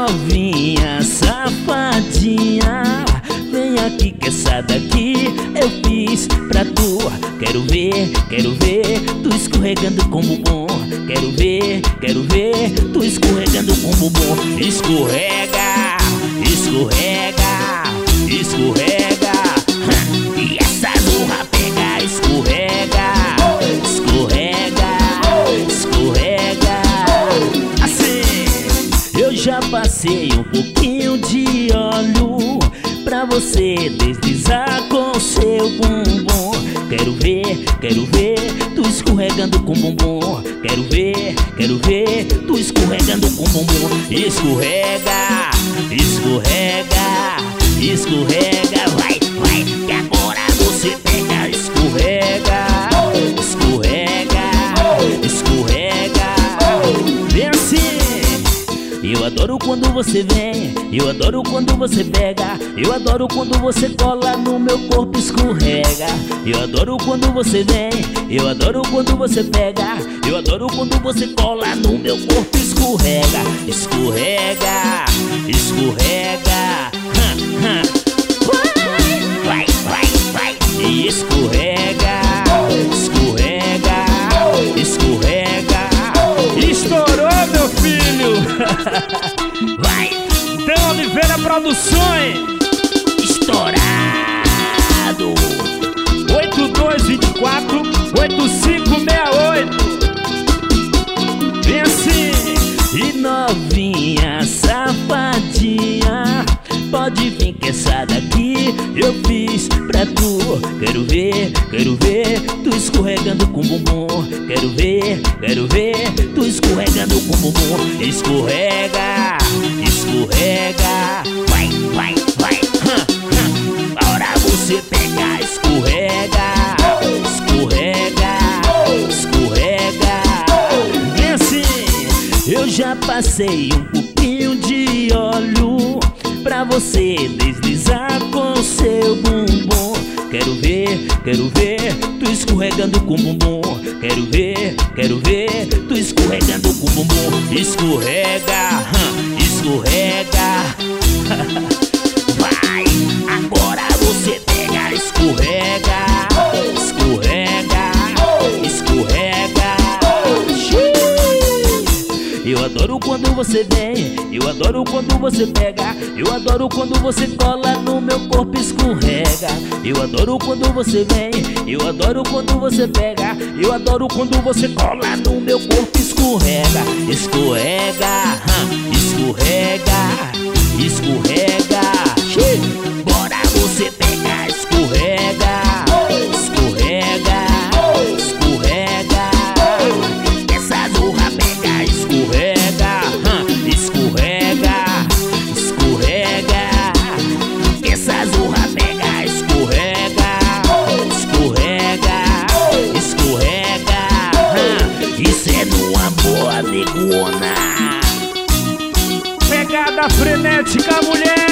novinha safadinha, vem aqui que essa daqui eu fiz pra tu. Quero ver tu escorregando com bumbum. Quero ver tu escorregando com bumbum. Escorrega, escorrega, escorrega. E essa zorra pega, escorrega, escorrega, escorrega. Assim, eu já passei um pouquinho de óleo pra você deslizar com seu bumbum. Quero ver tu escorregando com bumbum. Quero ver tu escorregando com bumbum. Escorrega, escorrega, escorrega. Vai, vai, que agora você pega. Escorrega, escorrega, escorrega. Vem assim. Eu adoro quando você vem, eu adoro quando você pega, eu adoro quando você cola no meu corpo, escorrega. Eu adoro quando você vem, eu adoro quando você pega, eu adoro quando você cola no meu corpo, escorrega. Escorrega, escorrega. Vai, vai, vai. E escorrega, escorrega, escorrega. Estourou, meu filho! Vai! Dan Oliveira Produções! Estourado! 8224-8568. Vem assim! E novinha safadinha, pode vir que essa daqui eu fiz pra tu. Quero ver tu escorregando com bumbum. Quero ver tu escorregando com bumbum. Escorrega, escorrega. Vai, vai, vai. Agora você pega, escorrega, escorrega, escorrega. Vem assim, eu já passei um pouquinho de óleo pra você deslizar com seu bumbum. Quero ver tu escorregando com bumbum. Quero ver tu escorregando com bumbum. Escorrega, escorrega. Vai, agora você pega. Escorrega, escorrega, escorrega. Eu adoro quando você vem, eu adoro quando você pega, eu adoro quando você cola no meu corpo, escorrega. Eu adoro quando você vem, eu adoro quando você pega, eu adoro quando você cola no meu corpo, escorrega. Escorrega, escorrega, escorrega. Bora você pegar, escorrega, escorrega, escorrega. Essa zorra pega, escorrega, escorrega, escorrega. Essa zorra pega, escorrega, escorrega, escorrega. Isso é numa boa negona. Pegada frenética, mulher!